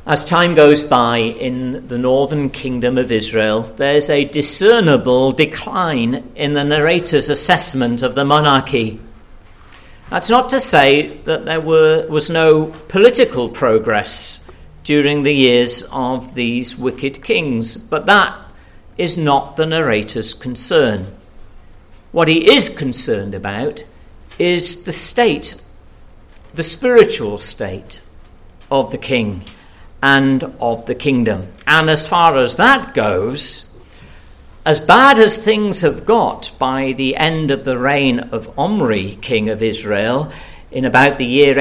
As time goes by in the northern kingdom of Israel, there's a discernible decline in the narrator's assessment of the monarchy. That's not to say that there was no political progress during the years of these wicked kings, but that is not the narrator's concern. What he is concerned about is the state, the spiritual state of the king and of the kingdom. And as far as that goes, as bad as things have got by the end of the reign of Omri, king of Israel, in about the year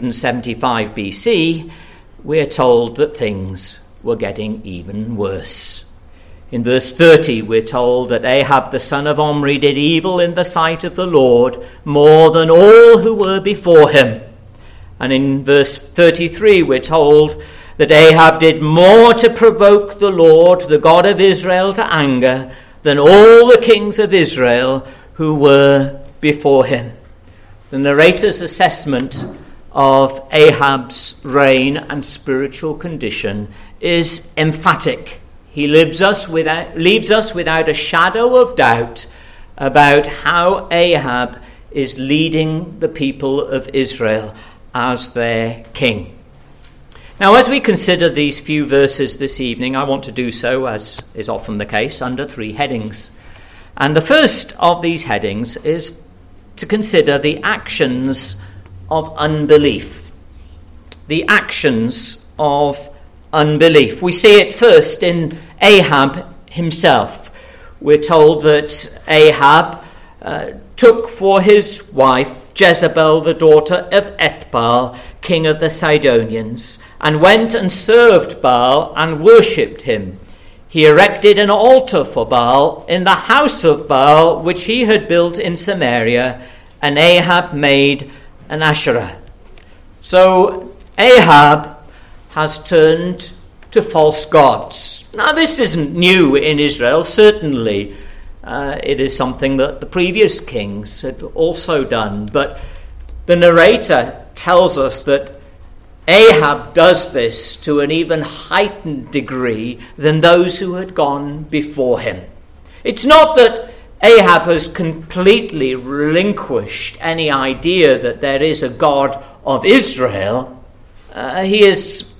875 BC, we're told that things were getting even worse. In verse 30, we're told that Ahab the son of Omri did evil in the sight of the Lord more than all who were before him. And in verse 33, we're told that Ahab did more to provoke the Lord, the God of Israel, to anger than all the kings of Israel who were before him. The narrator's assessment of Ahab's reign and spiritual condition is emphatic. He leaves us without a shadow of doubt about how Ahab is leading the people of Israel as their king. Now, as we consider these few verses this evening, I want to do so, as is often the case, under three headings. And the first of these headings is to consider the actions of unbelief. The actions of unbelief. We see it first in Ahab himself. We're told that Ahab took for his wife Jezebel, the daughter of Ethbaal, king of the Sidonians, and went and served Baal and worshipped him. He erected an altar for Baal in the house of Baal, which he had built in Samaria, and Ahab made an Asherah. So Ahab has turned to false gods. Now, this isn't new in Israel, certainly. It is something that the previous kings had also done. But the narrator tells us that Ahab does this to an even heightened degree than those who had gone before him. It's not that Ahab has completely relinquished any idea that there is a God of Israel. He is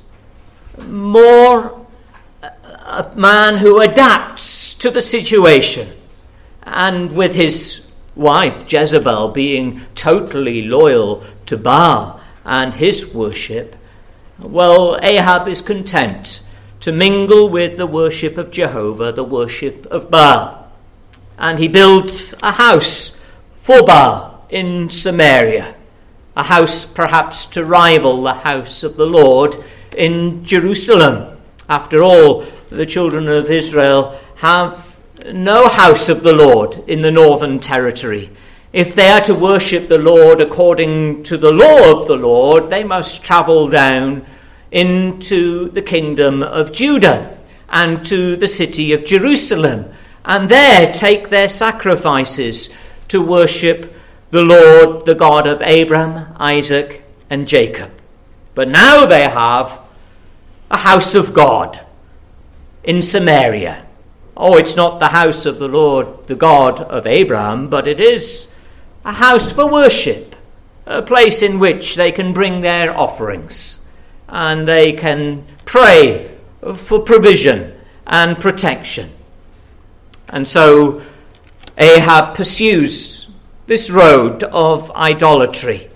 more a man who adapts to the situation. And with his wife Jezebel being totally loyal to Baal and his worship, well, Ahab is content to mingle with the worship of Jehovah, the worship of Baal. And he builds a house for Baal in Samaria, a house perhaps to rival the house of the Lord in Jerusalem. After all, the children of Israel have no house of the Lord in the northern territory. If they are to worship the Lord according to the law of the Lord, they must travel down into the kingdom of Judah and to the city of Jerusalem, and there take their sacrifices to worship the Lord, the God of Abraham, Isaac, and Jacob. But now they have a house of God in Samaria. Oh, it's not the house of the Lord, the God of Abraham, but it is a house for worship, a place in which they can bring their offerings and they can pray for provision and protection. And so Ahab pursues this road of idolatry.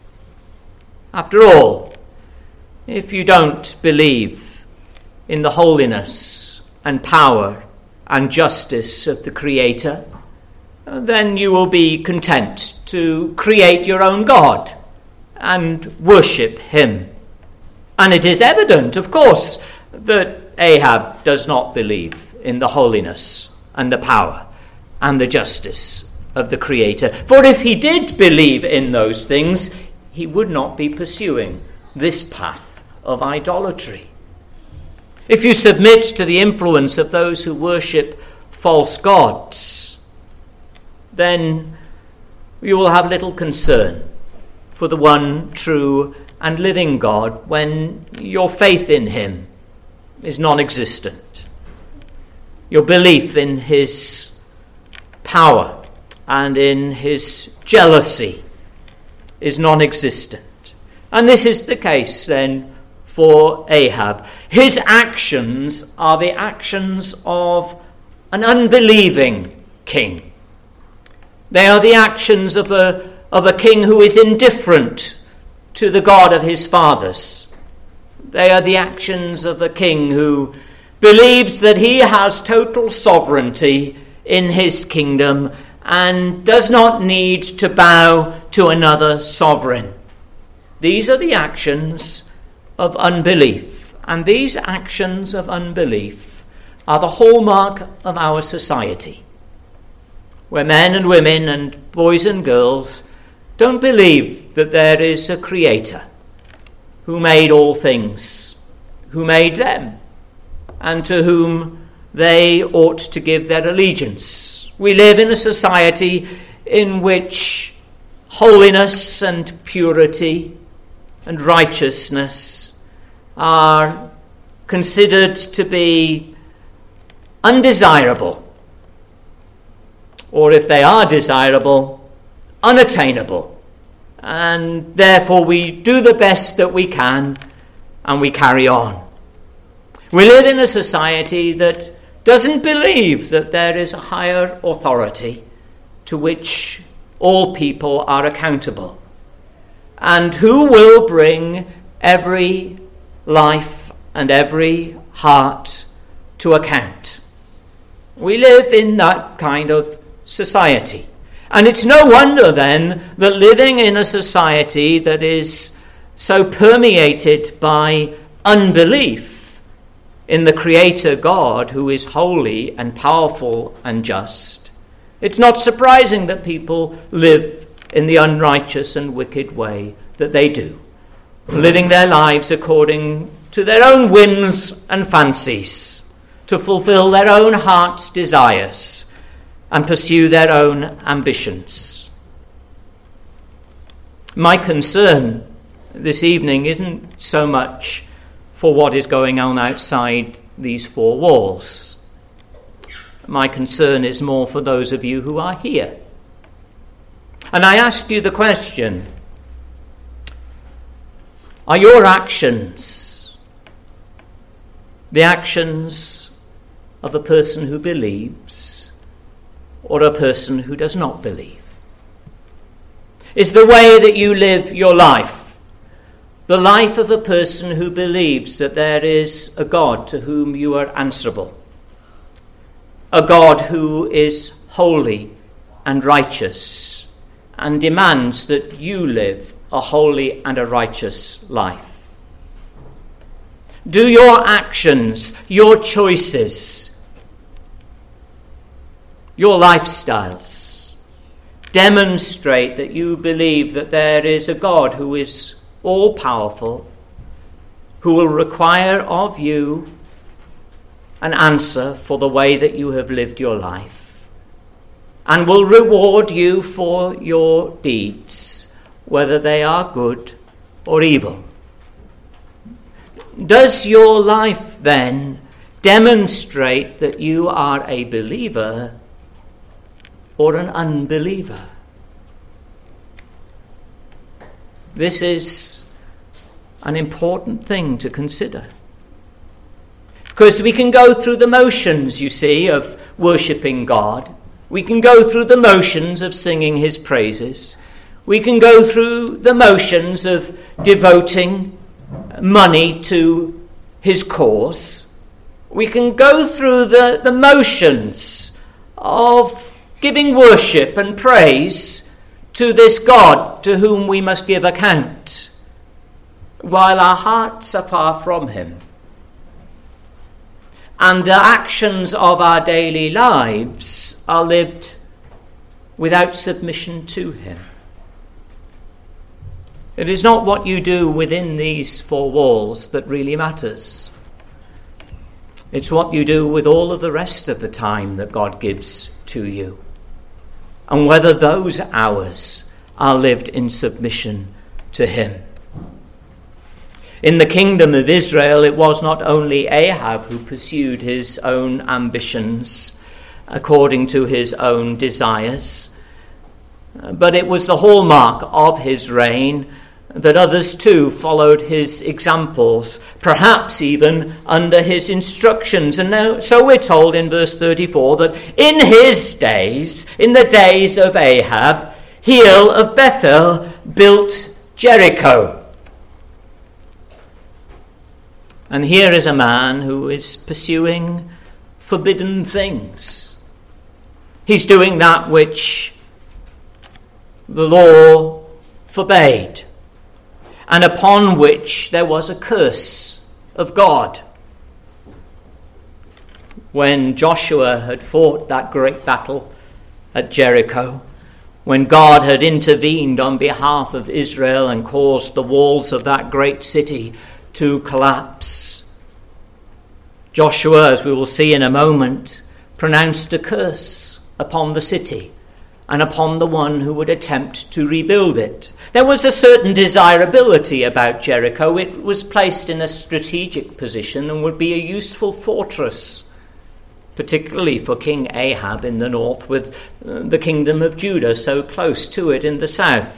After all, if you don't believe in the holiness and power and justice of the Creator, then you will be content to create your own God and worship him. And it is evident, of course, that Ahab does not believe in the holiness and the power and the justice of the Creator. For if he did believe in those things, he would not be pursuing this path of idolatry. If you submit to the influence of those who worship false gods, then you will have little concern for the one true and living God when your faith in him is non-existent. Your belief in his power and in his jealousy is non-existent. And this is the case then for Ahab. His actions are the actions of an unbelieving king. They are the actions of a king who is indifferent to the God of his fathers. They are the actions of a king who believes that he has total sovereignty in his kingdom and does not need to bow to another sovereign. These are the actions of unbelief, and these actions of unbelief are the hallmark of our society, where men and women and boys and girls don't believe that there is a creator who made all things, who made them, and to whom they ought to give their allegiance. We live in a society in which holiness and purity and righteousness are considered to be undesirable, or if they are desirable, unattainable. And therefore we do the best that we can and we carry on. We live in a society that doesn't believe that there is a higher authority to which all people are accountable, and who will bring every life and every heart to account. We live in that kind of society. And it's no wonder then that living in a society that is so permeated by unbelief in the Creator God, who is holy and powerful and just, it's not surprising that people live in the unrighteous and wicked way that they do, living their lives according to their own whims and fancies, to fulfill their own heart's desires and pursue their own ambitions. My concern this evening isn't so much for what is going on outside these four walls. My concern is more for those of you who are here. And I ask you the question, are your actions the actions of a person who believes or a person who does not believe? Is the way that you live your life the life of a person who believes that there is a God to whom you are answerable, a God who is holy and righteous and demands that you live a holy and a righteous life? Do your actions, your choices, your lifestyles demonstrate that you believe that there is a God who is all-powerful, who will require of you an answer for the way that you have lived your life, and will reward you for your deeds, whether they are good or evil? Does your life then demonstrate that you are a believer or an unbeliever? This is an important thing to consider. Because we can go through the motions, you see, of worshipping God. We can go through the motions of singing his praises. We can go through the motions of devoting money to his cause. We can go through the motions of giving worship and praise to this God to whom we must give account, while our hearts are far from him, and the actions of our daily lives are lived without submission to him. It is not what you do within these four walls that really matters. It's what you do with all of the rest of the time that God gives to you, and whether those hours are lived in submission to him. In the kingdom of Israel, it was not only Ahab who pursued his own ambitions according to his own desires, but it was the hallmark of his reign that others too followed his examples, perhaps even under his instructions. And now, so we're told in verse 34 that in his days, in the days of Ahab, Hiel of Bethel built Jericho. And here is a man who is pursuing forbidden things. He's doing that which the law forbade, and upon which there was a curse of God. When Joshua had fought that great battle at Jericho, when God had intervened on behalf of Israel and caused the walls of that great city to collapse, Joshua, as we will see in a moment, pronounced a curse upon the city and upon the one who would attempt to rebuild it. There was a certain desirability about Jericho. It was placed in a strategic position and would be a useful fortress, particularly for King Ahab in the north, with the kingdom of Judah so close to it in the south.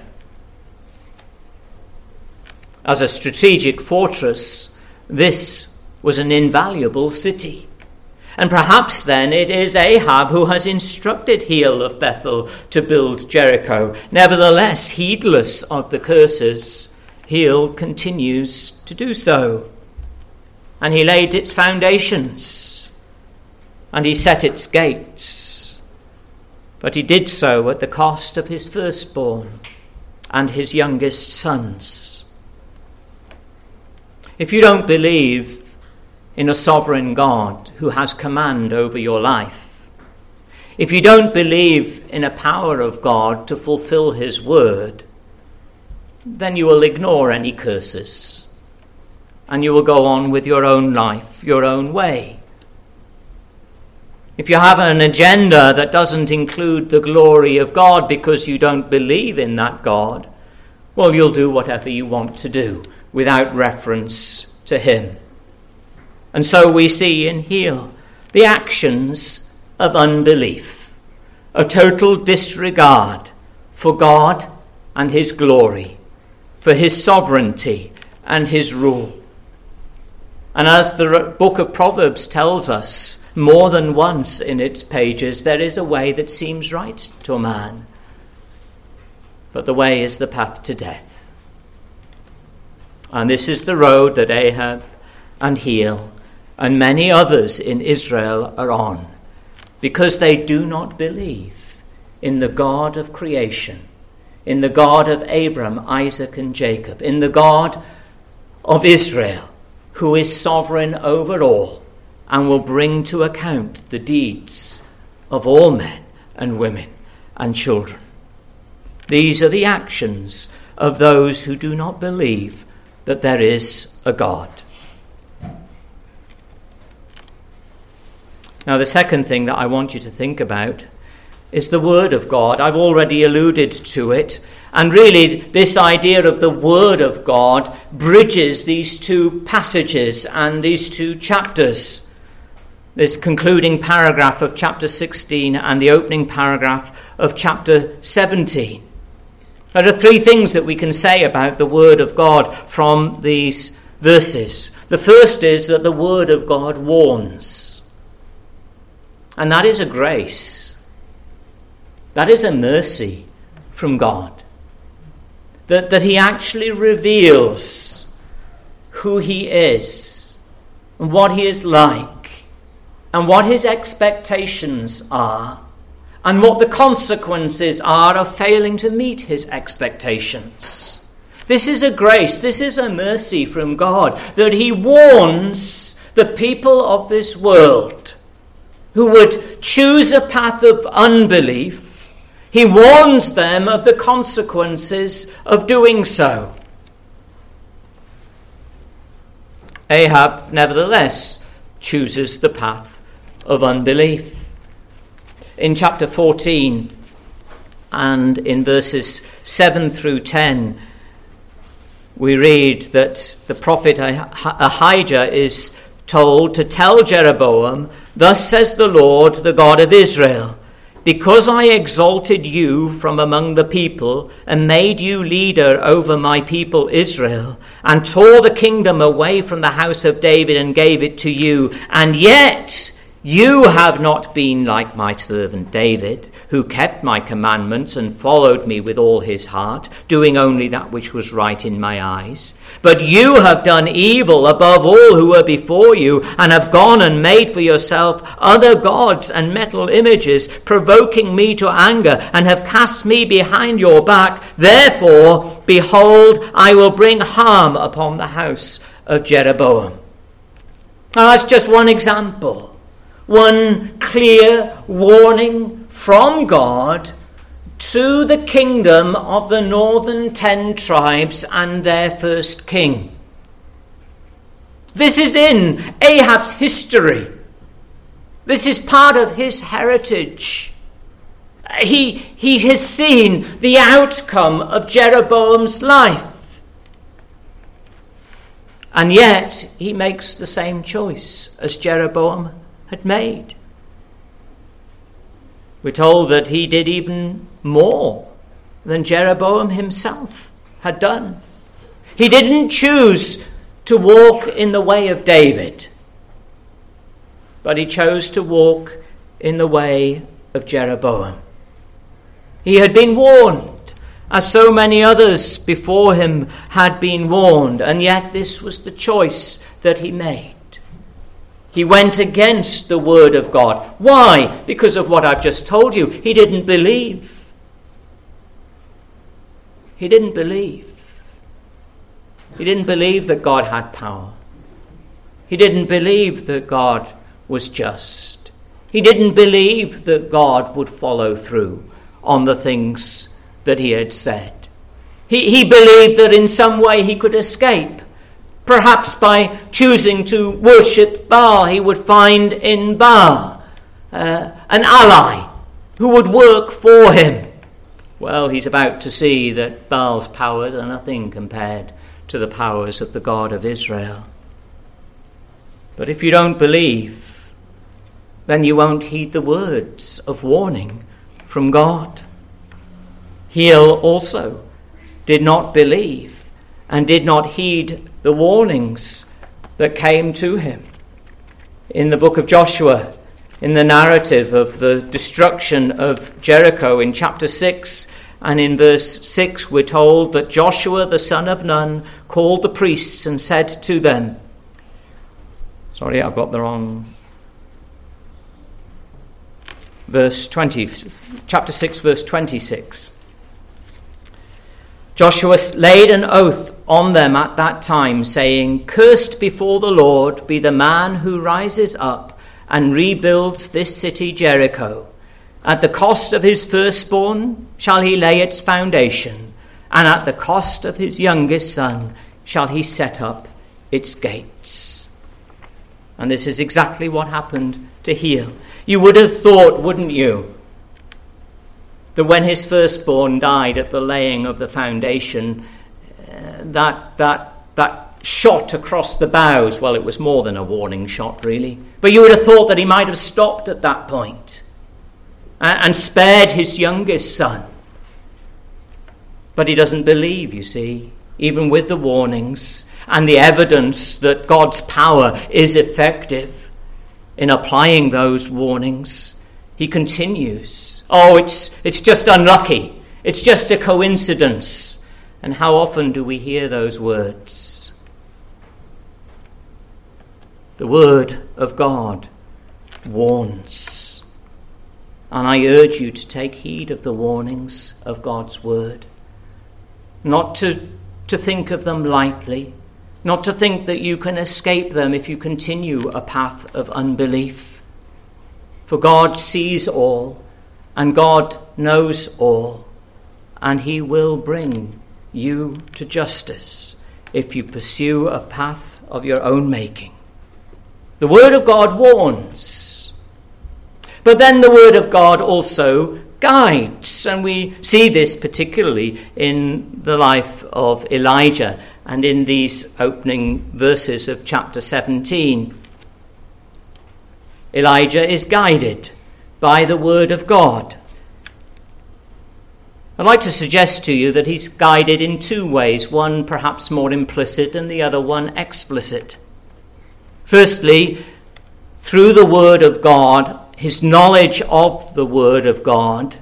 As a strategic fortress, this was an invaluable city. And perhaps then it is Ahab who has instructed Hiel of Bethel to build Jericho. Nevertheless, heedless of the curses, Hiel continues to do so. And he laid its foundations, and he set its gates. But he did so at the cost of his firstborn and his youngest sons. If you don't believe in a sovereign God who has command over your life, if you don't believe in a power of God to fulfill his word, then you will ignore any curses and you will go on with your own life, your own way. If you have an agenda that doesn't include the glory of God because you don't believe in that God, well, you'll do whatever you want to do without reference to him. And so we see in here the actions of unbelief, a total disregard for God and his glory, for his sovereignty and his rule. And as the book of Proverbs tells us more than once in its pages, there is a way that seems right to a man, but the way is the path to death. And this is the road that Ahab and Hiel and many others in Israel are on, because they do not believe in the God of creation, in the God of Abraham, Isaac, and Jacob, in the God of Israel, who is sovereign over all and will bring to account the deeds of all men and women and children. These are the actions of those who do not believe that there is a God. Now, the second thing that I want you to think about is the Word of God. I've already alluded to it. And really, this idea of the Word of God bridges these two passages and these two chapters. This concluding paragraph of chapter 16 and the opening paragraph of chapter 17. There are three things that we can say about the Word of God from these verses. The first is that the Word of God warns. And that is a grace. That is a mercy from God. That he actually reveals who he is and what he is like and what his expectations are and what the consequences are of failing to meet his expectations. This is a grace, this is a mercy from God, that he warns the people of this world who would choose a path of unbelief. He warns them of the consequences of doing so. Ahab, nevertheless, chooses the path of unbelief. In chapter 14 and in verses 7 through 10, we read that the prophet Ahijah is told to tell Jeroboam, "Thus says the Lord, the God of Israel, because I exalted you from among the people and made you leader over my people Israel, and tore the kingdom away from the house of David and gave it to you, and yet you have not been like my servant David, who kept my commandments and followed me with all his heart, doing only that which was right in my eyes. But you have done evil above all who were before you, and have gone and made for yourself other gods and metal images, provoking me to anger, and have cast me behind your back. Therefore, behold, I will bring harm upon the house of Jeroboam." Now, that's just one example. One clear warning from God to the kingdom of the northern 10 tribes and their first king. This is in Ahab's history. This is part of his heritage. He has seen the outcome of Jeroboam's life. And yet he makes the same choice as Jeroboam had made. We're told that he did even more than Jeroboam himself had done. He didn't choose to walk in the way of David, but he chose to walk in the way of Jeroboam. He had been warned, as so many others before him had been warned, and yet this was the choice that he made. He went against the word of God. Why? Because of what I've just told you. He didn't believe. He didn't believe. He didn't believe that God had power. He didn't believe that God was just. He didn't believe that God would follow through on the things that he had said. He believed that in some way he could escape. Perhaps by choosing to worship Baal, he would find in Baal an ally who would work for him. Well, he's about to see that Baal's powers are nothing compared to the powers of the God of Israel. But if you don't believe, then you won't heed the words of warning from God. He also did not believe and did not heed the warnings that came to him. In the book of Joshua, in the narrative of the destruction of Jericho in chapter 6 and in verse 6, we're told that Joshua the son of Nun called the priests and said to them, sorry, I've got the wrong verse 20, chapter 6 verse 26. Joshua laid an oath on them at that time, saying, "Cursed before the Lord be the man who rises up and rebuilds this city Jericho. At the cost of his firstborn shall he lay its foundation, and at the cost of his youngest son shall he set up its gates." And this is exactly what happened to Hiel. You would have thought, wouldn't you, that when his firstborn died at the laying of the foundation, that shot across the bows, well, it was more than a warning shot, really. But you would have thought that he might have stopped at that point and spared his youngest son. But he doesn't believe, you see, even with the warnings and the evidence that God's power is effective in applying those warnings. He continues. Oh, it's just unlucky. It's just a coincidence. And how often do we hear those words? The word of God warns. And I urge you to take heed of the warnings of God's word. Not to think of them lightly. Not to think that you can escape them if you continue a path of unbelief. For God sees all, and God knows all, and he will bring you to justice if you pursue a path of your own making. The word of God warns, but then the word of God also guides, and we see this particularly in the life of Elijah and in these opening verses of chapter 17. Elijah is guided by the word of God. I'd like to suggest to you that he's guided in two ways, one perhaps more implicit and the other one explicit. Firstly, through the word of God, his knowledge of the word of God,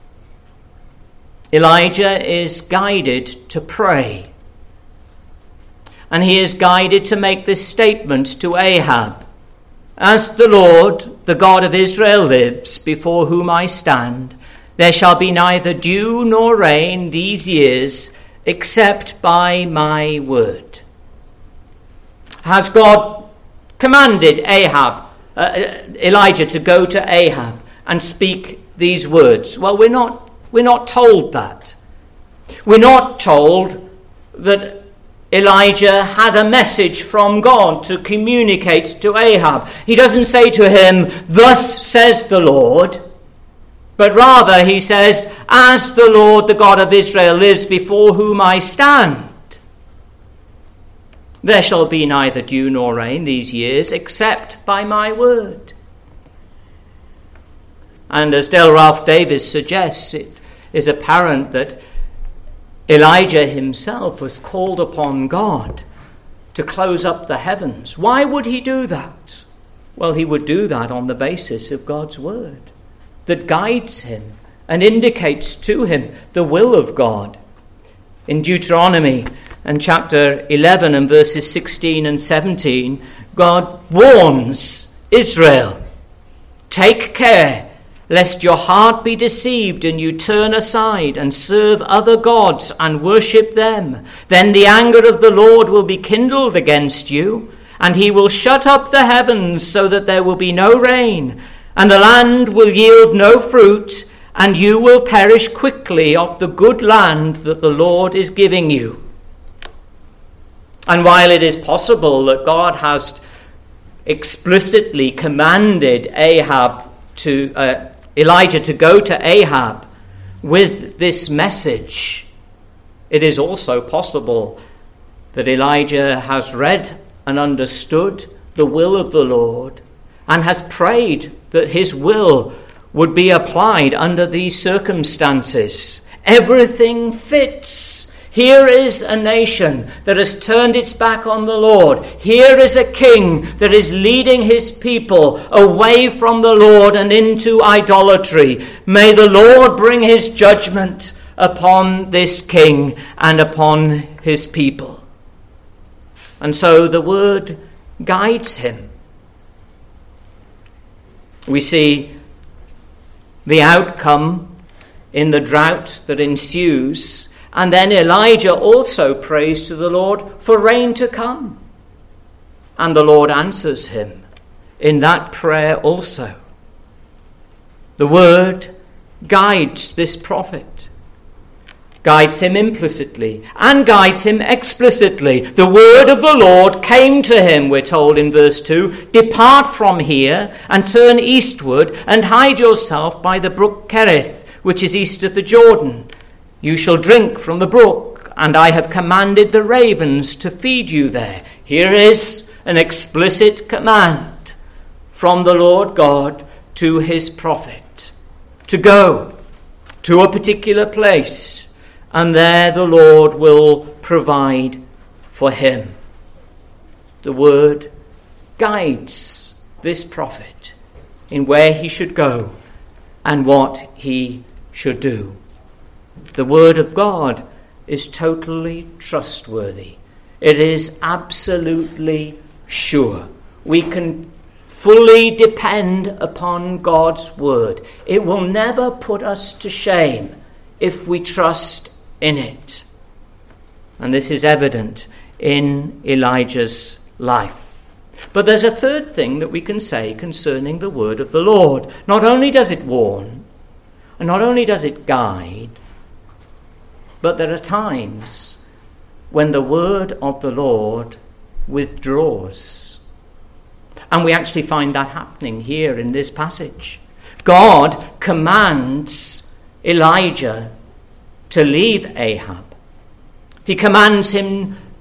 Elijah is guided to pray. And he is guided to make this statement to Ahab: "As the Lord, the God of Israel, lives, before whom I stand, there shall be neither dew nor rain these years, except by my word." Has God commanded Elijah to go to Ahab and speak these words? Well, we're not told that. We're not told that Elijah had a message from God to communicate to Ahab. He doesn't say to him, "Thus says the Lord," but rather he says, "As the Lord, the God of Israel, lives, before whom I stand, there shall be neither dew nor rain these years, except by my word." And as Dale Ralph Davis suggests, it is apparent that Elijah himself was called upon God to close up the heavens. Why would he do that? Well, he would do that on the basis of God's word that guides him and indicates to him the will of God. In Deuteronomy and chapter 11 and verses 16 and 17, God warns Israel, "Take care lest your heart be deceived and you turn aside and serve other gods and worship them. Then the anger of the Lord will be kindled against you, and he will shut up the heavens so that there will be no rain, and the land will yield no fruit, and you will perish quickly off the good land that the Lord is giving you." And while it is possible that God has explicitly commanded Elijah to go to Ahab with this message, it is also possible that Elijah has read and understood the will of the Lord and has prayed that his will would be applied under these circumstances. Everything fits. Here is a nation that has turned its back on the Lord. Here is a king that is leading his people away from the Lord and into idolatry. May the Lord bring his judgment upon this king and upon his people. And so the word guides him. We see the outcome in the drought that ensues. And then Elijah also prays to the Lord for rain to come. And the Lord answers him in that prayer also. The word guides this prophet, guides him implicitly and guides him explicitly. The word of the Lord came to him, we're told in verse 2, "Depart from here and turn eastward and hide yourself by the brook Kerith, which is east of the Jordan. You shall drink from the brook, and I have commanded the ravens to feed you there." Here is an explicit command from the Lord God to his prophet to go to a particular place, and there the Lord will provide for him. The word guides this prophet in where he should go and what he should do. The word of God is totally trustworthy. It is absolutely sure. We can fully depend upon God's word. It will never put us to shame if we trust in it. And this is evident in Elijah's life. But there's a third thing that we can say concerning the word of the Lord. Not only does it warn, and not only does it guide, but there are times when the word of the Lord withdraws. And we actually find that happening here in this passage. God commands Elijah to leave Ahab. He commands him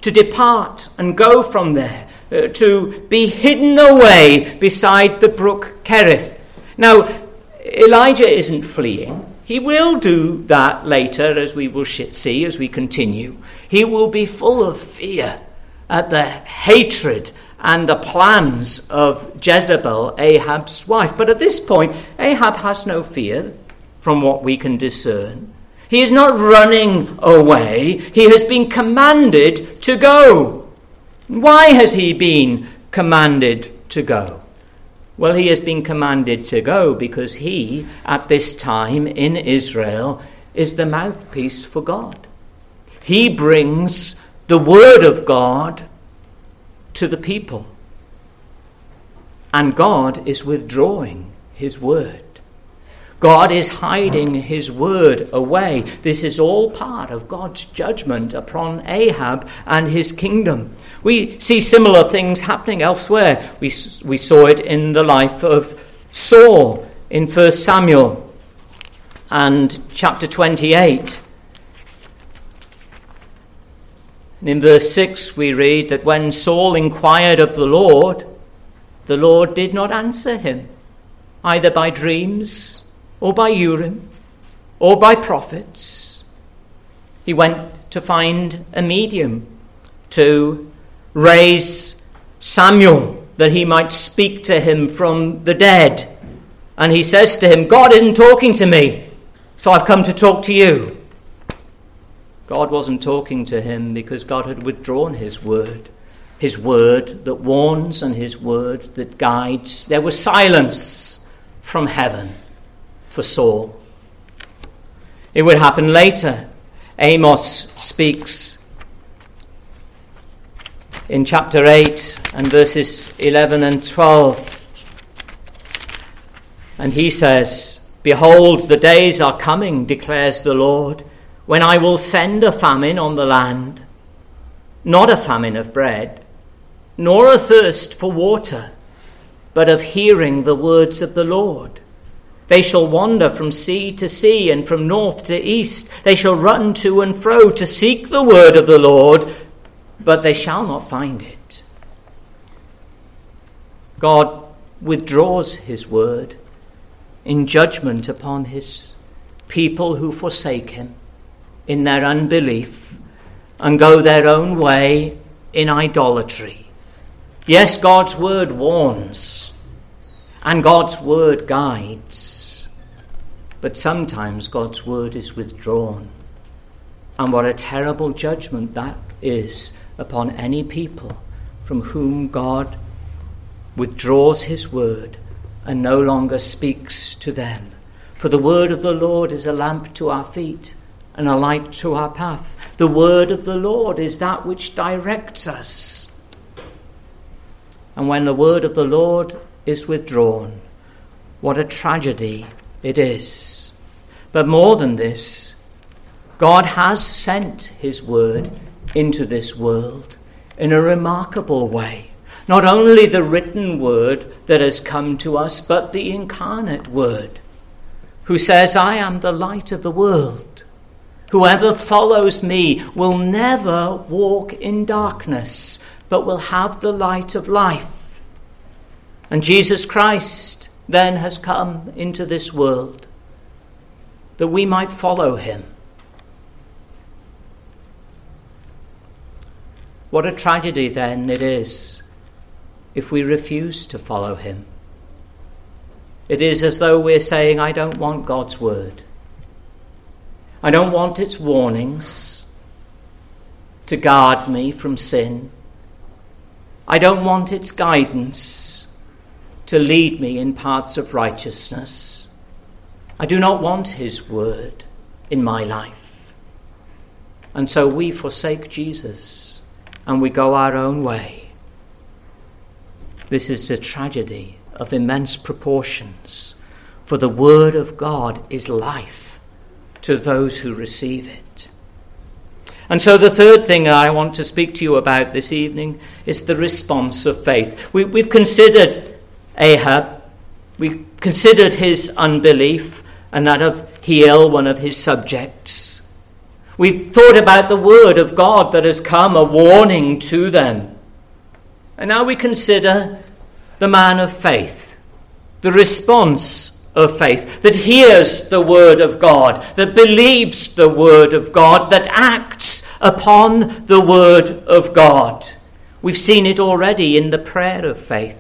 to depart and go from there, to be hidden away beside the brook Kerith. Now, Elijah isn't fleeing. He will do that later, as we will see as we continue. He will be full of fear at the hatred and the plans of Jezebel, Ahab's wife. But at this point, Ahab has no fear, from what we can discern. He is not running away. He has been commanded to go. Why has he been commanded to go? Well, he has been commanded to go because he, at this time in Israel, is the mouthpiece for God. He brings the word of God to the people. And God is withdrawing his word. God is hiding his word away. This is all part of God's judgment upon Ahab and his kingdom. We see similar things happening elsewhere. We saw it in the life of Saul in 1 Samuel and chapter 28. And in verse 6 we read that when Saul inquired of the Lord did not answer him, either by dreams or by Urim, or by prophets. He went to find a medium to raise Samuel, that he might speak to him from the dead. And he says to him, God isn't talking to me, so I've come to talk to you. God wasn't talking to him because God had withdrawn his word that warns and his word that guides. There was silence from heaven for Saul. It would happen later. Amos speaks in chapter 8 and verses 11 and 12. And he says, Behold, the days are coming, declares the Lord, when I will send a famine on the land, not a famine of bread, nor a thirst for water, but of hearing the words of the Lord. They shall wander from sea to sea and from north to east. They shall run to and fro to seek the word of the Lord, but they shall not find it. God withdraws his word in judgment upon his people who forsake him in their unbelief and go their own way in idolatry. Yes, God's word warns and God's word guides, but sometimes God's word is withdrawn. And what a terrible judgment that is upon any people from whom God withdraws his word and no longer speaks to them. For the word of the Lord is a lamp to our feet and a light to our path. The word of the Lord is that which directs us. And when the word of the Lord is withdrawn, what a tragedy it is. But more than this, God has sent his word into this world in a remarkable way. Not only the written word that has come to us, but the incarnate word, who says, I am the light of the world. Whoever follows me will never walk in darkness, but will have the light of life. And Jesus Christ then has come into this world that we might follow him. What a tragedy then it is if we refuse to follow him. It is as though we're saying, I don't want God's word. I don't want its warnings to guard me from sin. I don't want its guidance to lead me in paths of righteousness. I do not want his word in my life. And so we forsake Jesus and we go our own way. This is a tragedy of immense proportions, for the word of God is life to those who receive it. And so the third thing I want to speak to you about this evening is the response of faith. We've considered Ahab, we considered his unbelief and that of Hiel, one of his subjects. We've thought about the word of God that has come, a warning to them. And now we consider the man of faith, the response of faith, that hears the word of God, that believes the word of God, that acts upon the word of God. We've seen it already in the prayer of faith.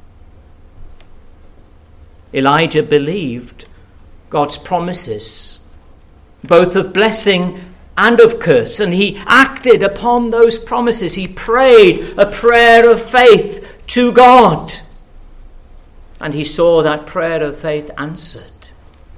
Elijah believed God's promises, both of blessing and of curse, and he acted upon those promises. He prayed a prayer of faith to God, and he saw that prayer of faith answered.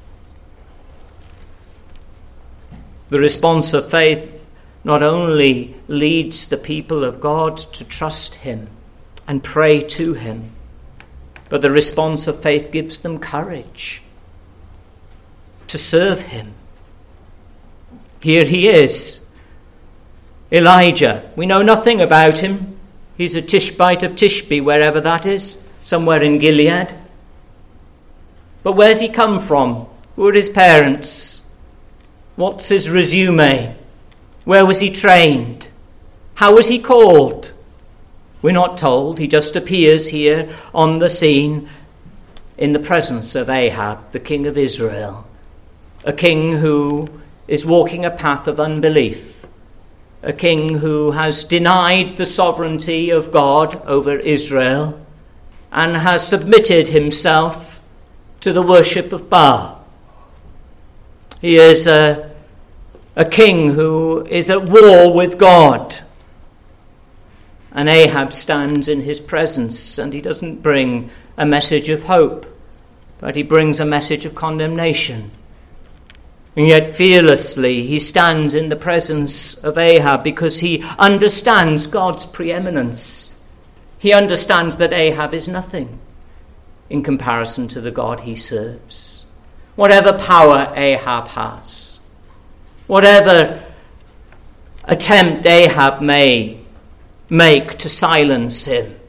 The response of faith not only leads the people of God to trust him and pray to him, but the response of faith gives them courage to serve him. Here he is, Elijah. We know nothing about him. He's a Tishbite of Tishbe, wherever that is, somewhere in Gilead. But where's he come from? Who are his parents? What's his resume? Where was he trained? How was he called? We're not told. He just appears here on the scene in the presence of Ahab, the king of Israel, a king who is walking a path of unbelief, a king who has denied the sovereignty of God over Israel and has submitted himself to the worship of Baal. He is a king who is at war with God. And Ahab stands in his presence, and he doesn't bring a message of hope, but he brings a message of condemnation. And yet fearlessly he stands in the presence of Ahab because he understands God's preeminence. He understands that Ahab is nothing in comparison to the God he serves. Whatever power Ahab has, whatever attempt Ahab may make to silence him,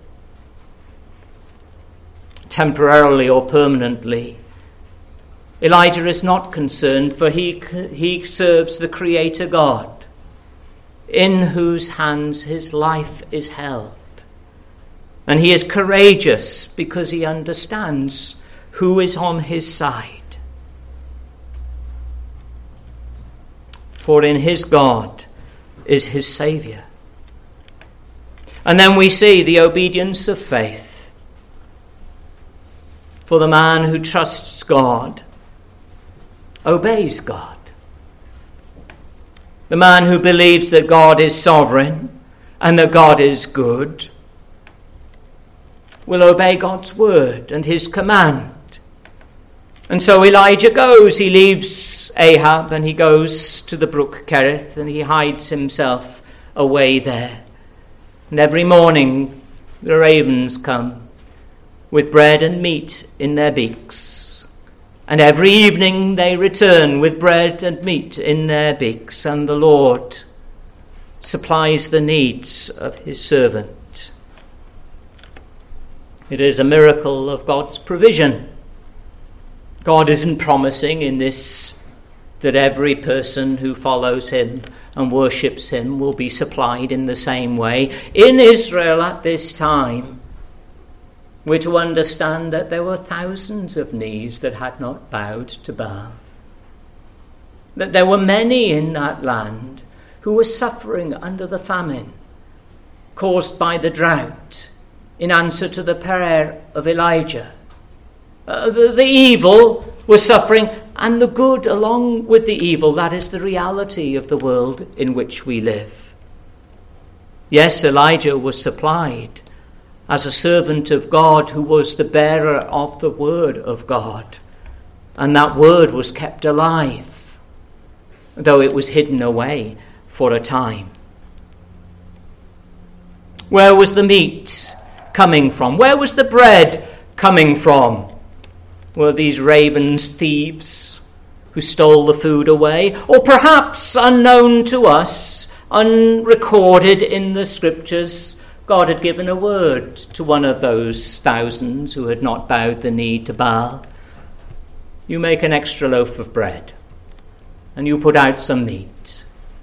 temporarily or permanently, Elijah is not concerned, for he serves the Creator God, in whose hands his life is held. And he is courageous because he understands who is on his side. For in his God is his Saviour. And then we see the obedience of faith. For the man who trusts God obeys God. The man who believes that God is sovereign and that God is good will obey God's word and his command. And so Elijah goes. He leaves Ahab and he goes to the brook Kerith and he hides himself away there. And every morning the ravens come with bread and meat in their beaks. And every evening they return with bread and meat in their beaks. And the Lord supplies the needs of his servant. It is a miracle of God's provision. God isn't promising in this that every person who follows him and worships him will be supplied in the same way. In Israel at this time, we're to understand that there were thousands of knees that had not bowed to Baal. That there were many in that land who were suffering under the famine caused by the drought in answer to the prayer of Elijah. The evil was suffering, and the good along with the evil. That is the reality of the world in which we live. Yes, Elijah was supplied as a servant of God who was the bearer of the word of God. And that word was kept alive, though it was hidden away for a time. Where was the meat coming from? Where was the bread coming from? Were these ravens thieves who stole the food away? Or perhaps, unknown to us, unrecorded in the scriptures, God had given a word to one of those thousands who had not bowed the knee to Baal. You make an extra loaf of bread, and you put out some meat,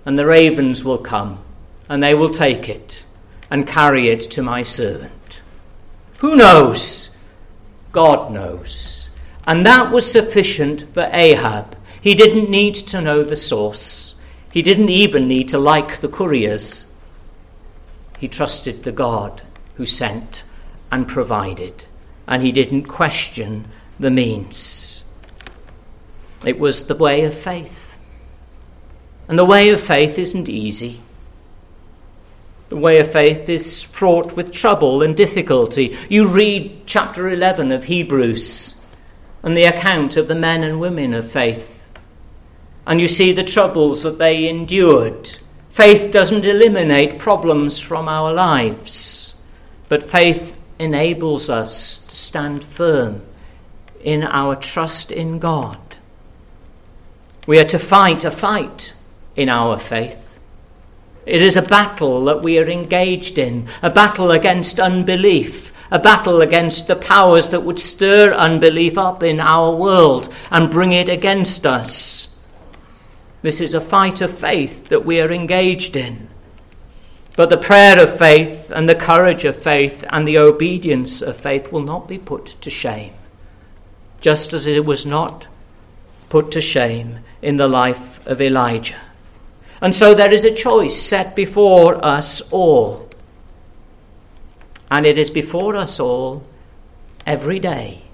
and the ravens will come, and they will take it and carry it to my servant. Who knows? God knows. And that was sufficient for Ahab. He didn't need to know the source. He didn't even need to like the couriers. He trusted the God who sent and provided, and he didn't question the means. It was the way of faith. And the way of faith isn't easy. The way of faith is fraught with trouble and difficulty. You read chapter 11 of Hebrews and the account of the men and women of faith, and you see the troubles that they endured. Faith doesn't eliminate problems from our lives, but faith enables us to stand firm in our trust in God. We are to fight a fight in our faith. It is a battle that we are engaged in, a battle against unbelief, a battle against the powers that would stir unbelief up in our world and bring it against us. This is a fight of faith that we are engaged in. But the prayer of faith and the courage of faith and the obedience of faith will not be put to shame, just as it was not put to shame in the life of Elijah. And so there is a choice set before us all. And it is before us all every day.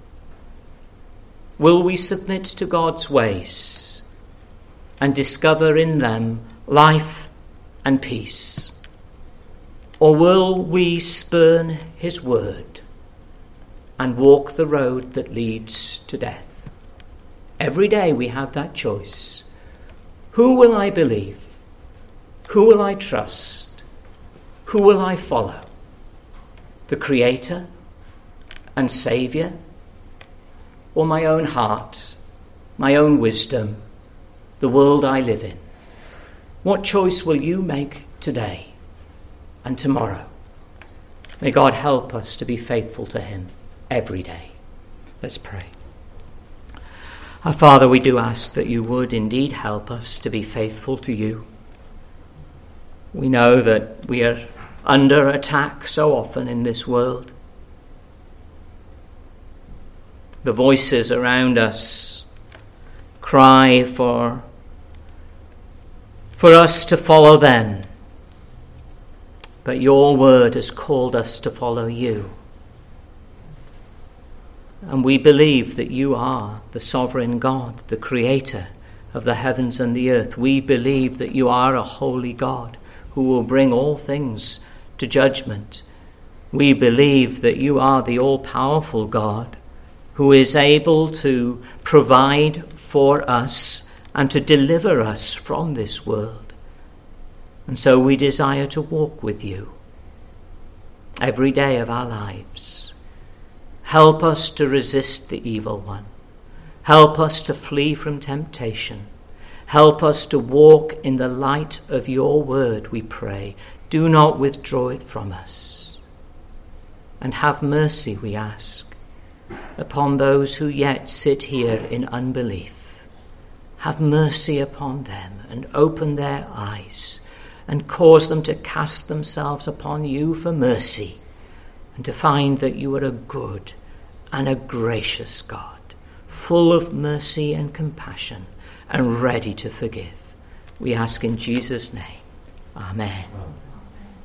Will we submit to God's ways and discover in them life and peace? Or will we spurn his word and walk the road that leads to death? Every day we have that choice. Who will I believe? Who will I trust? Who will I follow? The Creator and Saviour, or my own heart, my own wisdom, the world I live in? What choice will you make today and tomorrow? May God help us to be faithful to him every day. Let's pray. Our Father, we do ask that you would indeed help us to be faithful to you. We know that we are under attack so often in this world. The voices around us cry for us to follow them. But your word has called us to follow you. And we believe that you are the sovereign God, the creator of the heavens and the earth. We believe that you are a holy God who will bring all things to judgment. We believe that you are the all-powerful God who is able to provide for us and to deliver us from this world. And so we desire to walk with you every day of our lives. Help us to resist the evil one. Help us to flee from temptation. Help us to walk in the light of your word, we pray. Do not withdraw it from us. And have mercy, we ask, upon those who yet sit here in unbelief. Have mercy upon them and open their eyes and cause them to cast themselves upon you for mercy, and to find that you are a good and a gracious God, full of mercy and compassion, and ready to forgive. We ask in Jesus' name. Amen.